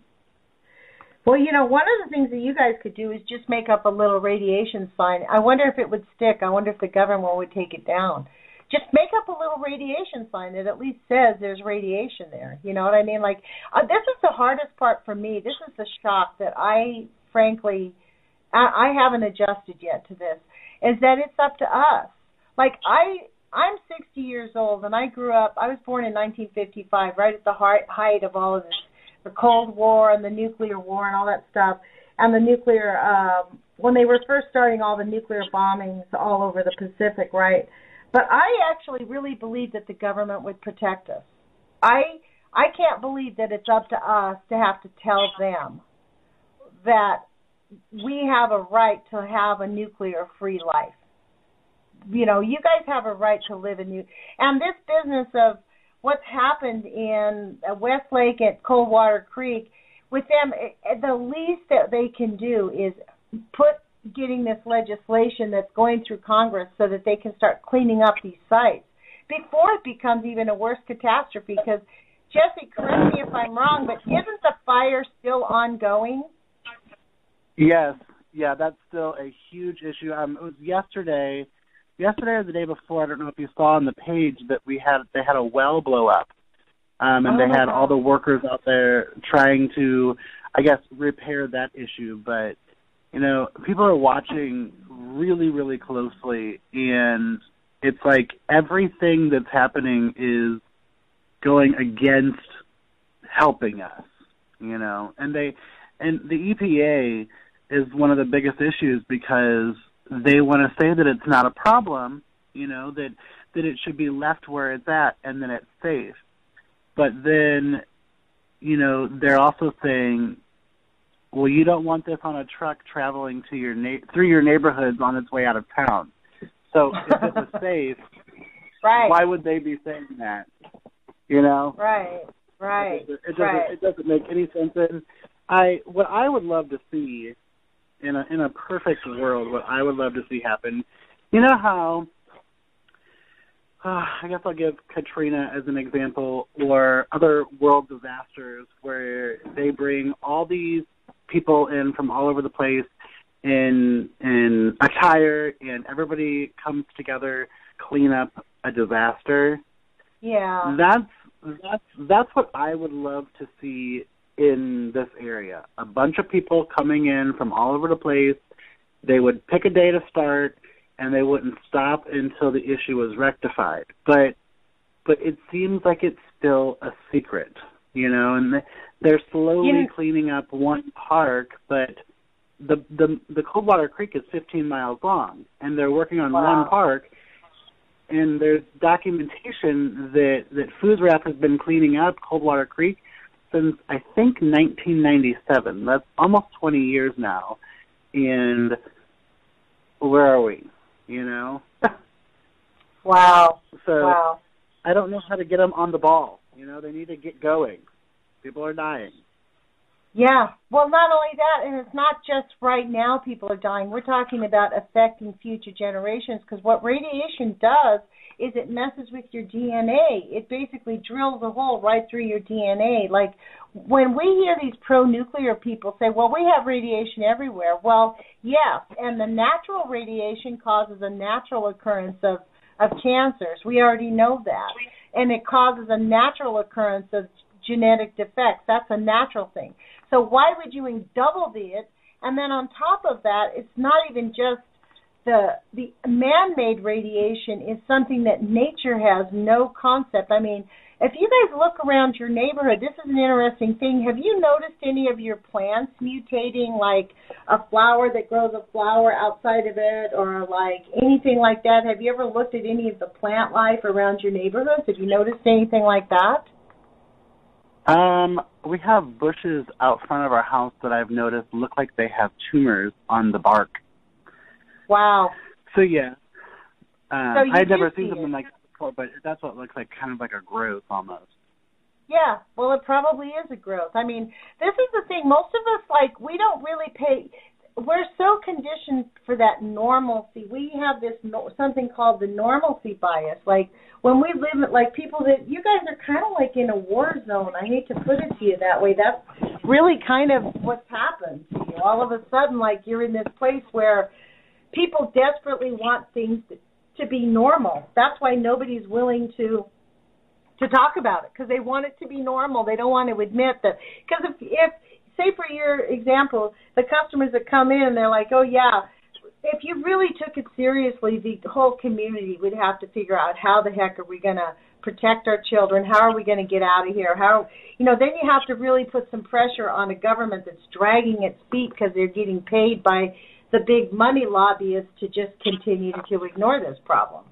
Well, you know, one of the things that you guys could do is just make up a little radiation sign. I wonder if it would stick. I wonder if the government would take it down. Just make up a little radiation sign that at least says there's radiation there. You know what I mean? Like, uh, this is the hardest part for me. This is the shock that I, frankly, I, I haven't adjusted yet to this, is that it's up to us. Like, I, I'm sixty years old, and I grew up, I was born in nineteen fifty-five, right at the heart, height of all of this, the Cold War and the nuclear war and all that stuff, and the nuclear, um, when they were first starting all the nuclear bombings all over the Pacific, right? But I actually really believe that the government would protect us. I I can't believe that it's up to us to have to tell them that we have a right to have a nuclear-free life. You know, you guys have a right to live in you. And this business of what's happened in Westlake at Coldwater Creek, with them, the least that they can do is put getting this legislation that's going through Congress so that they can start cleaning up these sites before it becomes even a worse catastrophe. Because, Jesse, correct me if I'm wrong, but isn't the fire still ongoing? Yes. Yeah, that's still a huge issue. Um, it was yesterday, yesterday or the day before, I don't know if you saw on the page that we had, they had a well blow up. Um, and oh they had God. all the workers out there trying to, I guess, repair that issue. But you know, people are watching really, really closely, and it's like everything that's happening is going against helping us, you know. And they, and the E P A is one of the biggest issues because they want to say that it's not a problem, you know, that that it should be left where it's at and then it's safe. But then, you know, they're also saying, well, you don't want this on a truck traveling to your na- through your neighborhoods on its way out of town. So if it was safe, right. why would they be saying that? You know? Right, right, it doesn't, it doesn't, right. It doesn't make any sense. And I, what I would love to see in a in a perfect world, what I would love to see happen, you know how uh, I guess I'll give Katrina as an example, or other world disasters where they bring all these people in from all over the place in in attire, and everybody comes together, clean up a disaster. Yeah. That's that's that's what I would love to see in this area. A bunch of people coming in from all over the place. They would pick a day to start, and they wouldn't stop until the issue was rectified. But but it seems like it's still a secret, you know, and they're slowly yeah. cleaning up one park, but the the the Coldwater Creek is fifteen miles long, and they're working on wow. one park, and there's documentation that, that FoosRap has been cleaning up Coldwater Creek since, I think, nineteen ninety-seven. That's almost twenty years now. And where are we, you know? Wow. So wow. I don't know how to get them on the ball. You know, they need to get going. People are dying. Yeah. Well, not only that, and it's not just right now people are dying. We're talking about affecting future generations, because what radiation does is it messes with your D N A. It basically drills a hole right through your D N A. Like when we hear these pro-nuclear people say, well, we have radiation everywhere. Well, yes, and the natural radiation causes a natural occurrence of, of cancers. We already know that. And it causes a natural occurrence of genetic defects. That's a natural thing. So why would you double it? And then on top of that, it's not even just the the man-made radiation is something that nature has no concept. I mean, if you guys look around your neighborhood, this is an interesting thing. Have you noticed any of your plants mutating, like a flower that grows a flower outside of it, or like anything like that? Have you ever looked at any of the plant life around your neighborhoods? Have you noticed anything like that? Um, we have bushes out front of our house that I've noticed look like they have tumors on the bark. Wow. So, yeah. Um, so I'd never seen see something it. like that before, but that's what it looks like, kind of like a growth almost. Yeah, well, it probably is a growth. I mean, this is the thing. Most of us, like, we don't really pay – we're so conditioned for that normalcy. We have this no, something called the normalcy bias. Like, when we live – like, people that – you guys are kind of like in a war zone. I hate to put it to you that way. That's really kind of what's happened to you. All of a sudden, like, you're in this place where – people desperately want things to, to be normal. That's why nobody's willing to to talk about it, because they want it to be normal. They don't want to admit that. Because if, if, say for your example, the customers that come in and they're like, oh, yeah, if you really took it seriously, the whole community would have to figure out how the heck are we going to protect our children? How are we going to get out of here? How, you know, then you have to really put some pressure on a government that's dragging its feet because they're getting paid by the big money lobbyists to just continue to ignore this problem.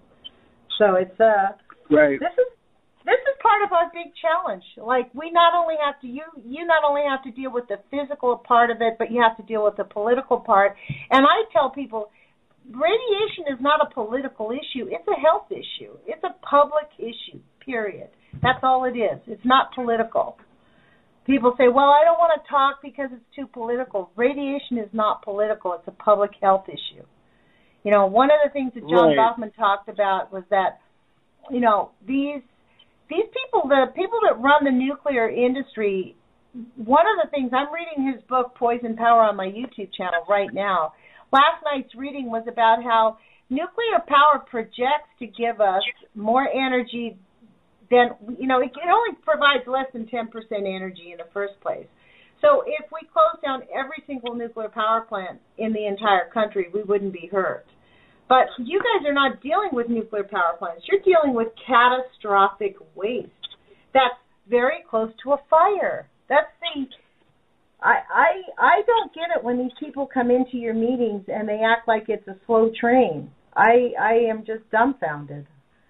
So it's uh right. This is this is part of our big challenge. Like we not only have to you you not only have to deal with the physical part of it, but you have to deal with the political part. And I tell people, radiation is not a political issue. It's a health issue. It's a public issue. Period. That's all it is. It's not political. People say, well, I don't want to talk because it's too political. Radiation is not political. It's a public health issue. You know, one of the things that John right. Goffman talked about was that, you know, these these people, the people that run the nuclear industry, one of the things, I'm reading his book, Poison Power, on my YouTube channel right now. Last night's reading was about how nuclear power projects to give us more energy then, you know, it, it only provides less than ten percent energy in the first place. So if we close down every single nuclear power plant in the entire country, we wouldn't be hurt. But you guys are not dealing with nuclear power plants. You're dealing with catastrophic waste that's very close to a fire. That's the I I I don't get it when these people come into your meetings and they act like it's a slow train. I I am just dumbfounded.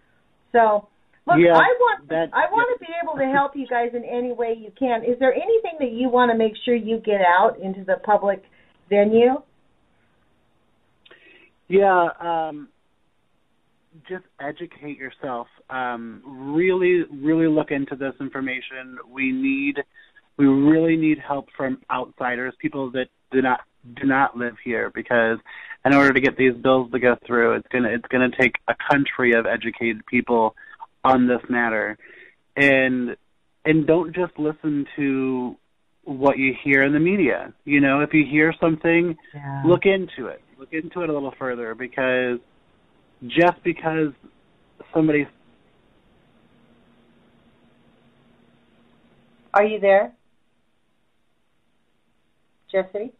So look, yeah, I want that, I want yeah. to be able to help you guys in any way you can. Is there anything that you want to make sure you get out into the public venue? Yeah, um, just educate yourself. Um, really, really look into this information. We need, we really need help from outsiders, people that do not do not live here, because in order to get these bills to go through, it's gonna it's gonna take a country of educated people on this matter. And and don't just listen to what you hear in the media. You know, if you hear something, yeah. look into it. Look into it a little further, because just because somebody... Are you there? Jesse?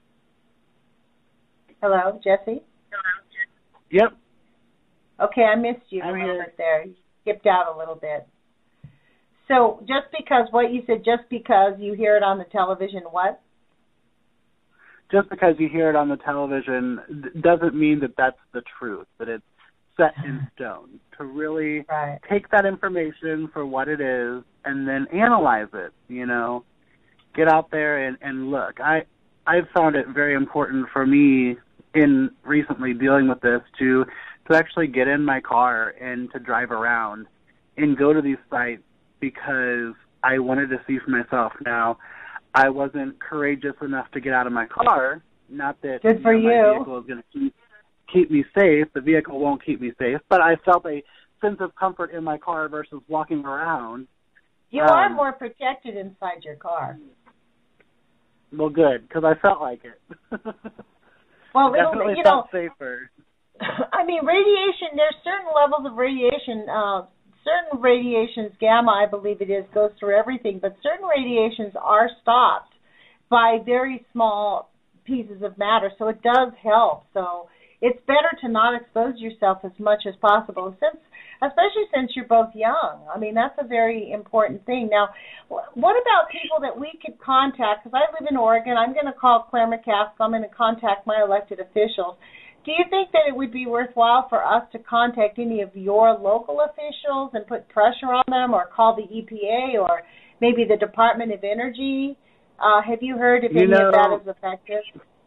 Hello, Jesse? Yep. Okay, I missed you I'm a little here. bit there. You skipped out a little bit. So just because, what you said, just because you hear it on the television, what? Just because you hear it on the television doesn't mean that that's the truth, that it's set in stone. To really right. take that information for what it is and then analyze it, you know. Get out there and, and look. I, I've found it very important for me in recently dealing with this to to actually get in my car and to drive around and go to these sites, because I wanted to see for myself. Now, I wasn't courageous enough to get out of my car. Not that Good for you know, you. my vehicle is going to keep, keep me safe. The vehicle won't keep me safe. But I felt a sense of comfort in my car versus walking around. You um, are more protected inside your car. Well, good, because I felt like it. Well, definitely you felt know, safer. I mean, radiation, there's certain levels of radiation. Uh, certain radiations, gamma, I believe it is, goes through everything, but certain radiations are stopped by very small pieces of matter, so it does help. So it's better to not expose yourself as much as possible, since, especially since you're both young. I mean, that's a very important thing. Now, what about people that we could contact? Because I live in Oregon. I'm going to call Claire McCaskill. I'm going to contact my elected officials. Do you think that it would be worthwhile for us to contact any of your local officials and put pressure on them, or call the E P A or maybe the Department of Energy? Uh, have you heard if you any know, of that is effective?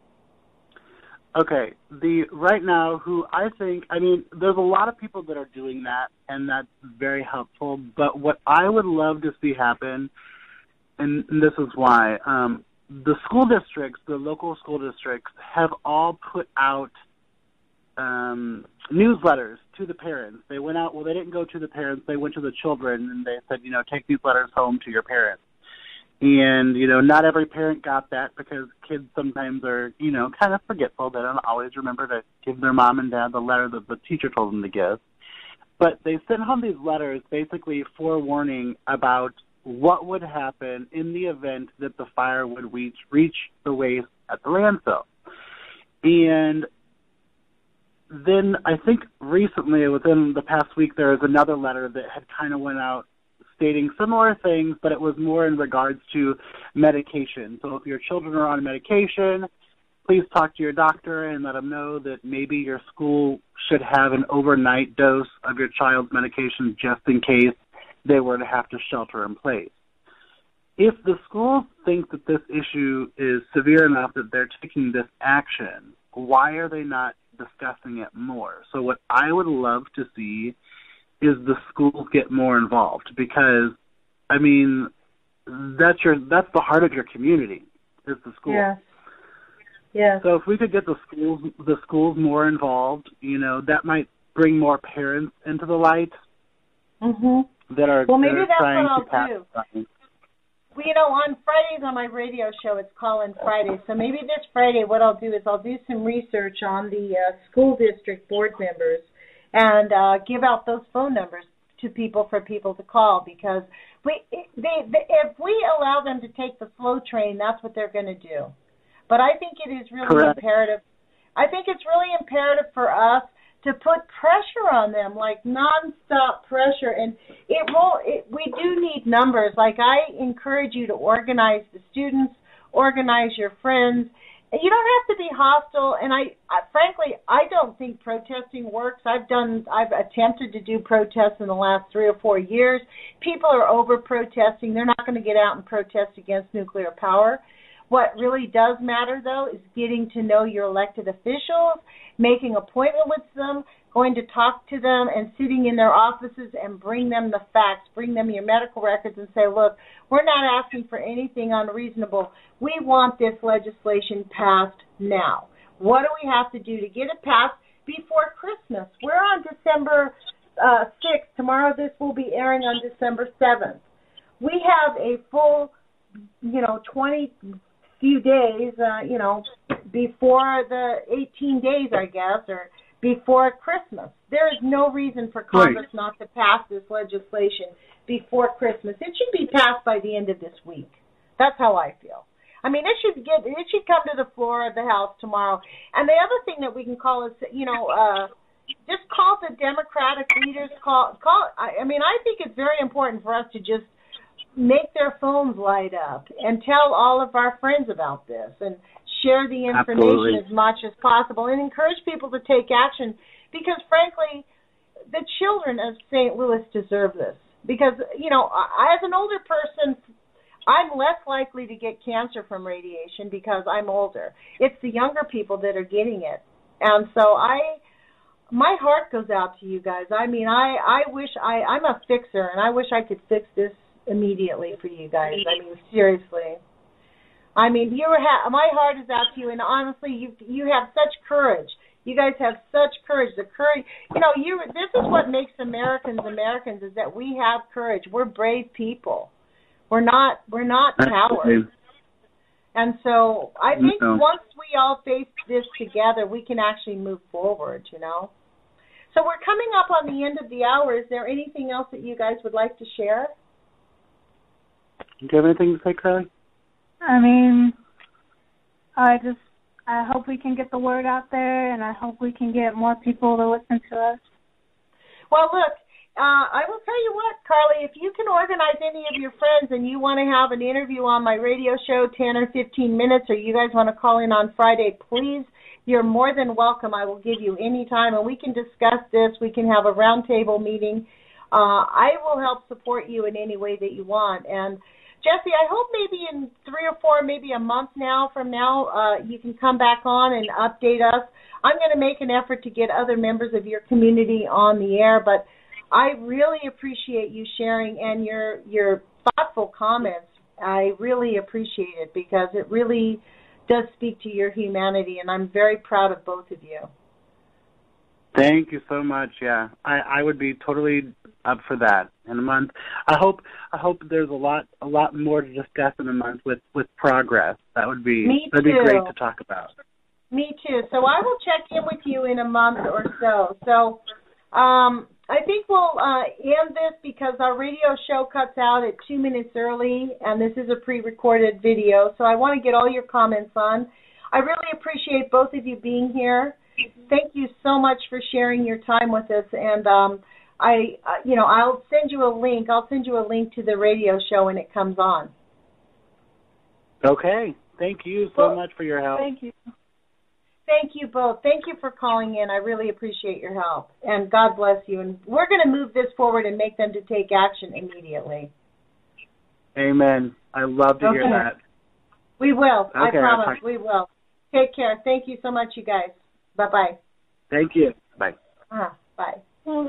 Okay, the right now who I think, I mean, there's a lot of people that are doing that, and that's very helpful, but what I would love to see happen, and this is why, um, the school districts, the local school districts, have all put out um, newsletters to the parents. They went out, well, they didn't go to the parents, they went to the children, and they said, you know, take these letters home to your parents. And, you know, not every parent got that, because kids sometimes are, you know, kind of forgetful. They don't always remember to give their mom and dad the letter that the teacher told them to give. But they sent home these letters basically forewarning about what would happen in the event that the fire would reach, reach the waste at the landfill. And then I think recently, within the past week, there was another letter that had kind of went out stating similar things, but it was more in regards to medication. So if your children are on medication, please talk to your doctor and let them know that maybe your school should have an overnight dose of your child's medication just in case they were to have to shelter in place. If the schools think that this issue is severe enough that they're taking this action, why are they not discussing it more? So what I would love to see is the schools get more involved, because, I mean, that's your that's the heart of your community, is the school. Yeah. Yeah. So if we could get the schools the schools more involved, you know, that might bring more parents into the light. Mhm. That are well, maybe that are that's trying what I'll to pass do. something. Well, you know, on Fridays on my radio show, it's Call-In Friday. So maybe this Friday, what I'll do is I'll do some research on the uh, school district board members and uh, give out those phone numbers to people for people to call, because we, they, they, if we allow them to take the slow train, that's what they're going to do. But I think it is really Correct. imperative. I think it's really imperative for us to put pressure on them, like nonstop pressure. And it will. It, we do need numbers. Like, I encourage you to organize the students, organize your friends. You don't have to be hostile, and I, I frankly, I don't think protesting works. I've done, I've attempted to do protests in the last three or four years. People are over protesting. They're not going to get out and protest against nuclear power. What really does matter, though, is getting to know your elected officials, making appointment with them, going to talk to them, and sitting in their offices and bring them the facts, bring them your medical records and say, look, we're not asking for anything unreasonable. We want this legislation passed now. What do we have to do to get it passed before Christmas? We're on December uh, sixth. Tomorrow this will be airing on December seventh. We have a full, you know, twenty few days, uh, you know, before the eighteen days, I guess, or before Christmas. There is no reason for Congress right. not to pass this legislation before Christmas. It should be passed by the end of this week. That's how I feel. I mean, it should get it should come to the floor of the House tomorrow. And the other thing that we can call is, you know, uh, just call the Democratic leaders. Call call. I, I mean, I think it's very important for us to just make their phones light up and tell all of our friends about this and share the information Absolutely. as much as possible and encourage people to take action because, frankly, the children of Saint Louis deserve this. Because, you know, I, as an older person, I'm less likely to get cancer from radiation because I'm older. It's the younger people that are getting it. And so I, my heart goes out to you guys. I mean, I, I wish I, I'm a fixer, and I wish I could fix this immediately for you guys. I mean, seriously. I mean, you ha- my heart is out to you, and honestly, you you have such courage. You guys have such courage. The courage, you know, you. This is what makes Americans Americans is that we have courage. We're brave people. We're not we're not cowards. And so I think no. once we all face this together, we can actually move forward, you know. So we're coming up on the end of the hour. Is there anything else that you guys would like to share? Do you have anything to say, Carly? I mean, I just, I hope we can get the word out there, and I hope we can get more people to listen to us. Well, look, uh, I will tell you what, Carly, if you can organize any of your friends and you want to have an interview on my radio show, ten or fifteen minutes, or you guys want to call in on Friday, please, you're more than welcome. I will give you any time, and we can discuss this. We can have a roundtable meeting. Uh, I will help support you in any way that you want. And Jesse, I hope maybe in three or four, maybe a month now from now, uh, you can come back on and update us. I'm going to make an effort to get other members of your community on the air, but I really appreciate you sharing and your your thoughtful comments. I really appreciate it because it really does speak to your humanity, and I'm very proud of both of you. Thank you so much. Yeah, I, I would be totally up for that in a month. I hope I hope there's a lot a lot more to discuss in a month with, with progress. That would be Me that'd too. be great to talk about. Me too. So I will check in with you in a month or so. So um, I think we'll uh, end this because our radio show cuts out at two minutes early, and this is a pre-recorded video. So I want to get all your comments on. I really appreciate both of you being here. Thank you so much for sharing your time with us, and um, I, uh, you know, I'll send you a link. I'll send you a link to the radio show when it comes on. Okay. Thank you so well, much for your help. Thank you. Thank you both. Thank you for calling in. I really appreciate your help, and God bless you. And we're going to move this forward and make them to take action immediately. Amen. I love to okay. hear that. We will. Okay, I promise. We will. Take care. Thank you so much, you guys. Bye-bye. Thank you. Bye. Uh-huh. Bye. Well,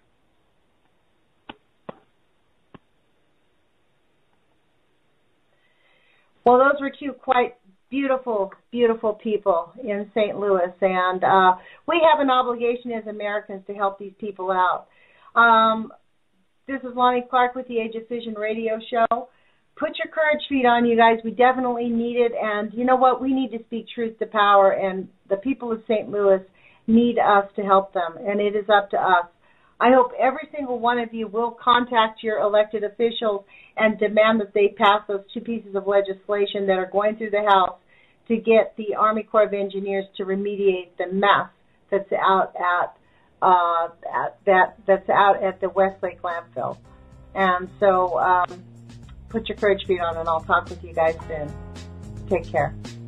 Well, those were two quite beautiful, beautiful people in Saint Louis, and uh, we have an obligation as Americans to help these people out. Um, this is Lonnie Clark with the Age of Vision radio show. Put your courage feet on, you guys. We definitely need it, and you know what? We need to speak truth to power, and the people of Saint Louis need us to help them, and it is up to us. I hope every single one of you will contact your elected officials and demand that they pass those two pieces of legislation that are going through the House to get the Army Corps of Engineers to remediate the mess that's out at, uh, at that that's out at the Westlake landfill. And so um, put your courage feet on, and I'll talk with you guys soon. Take care.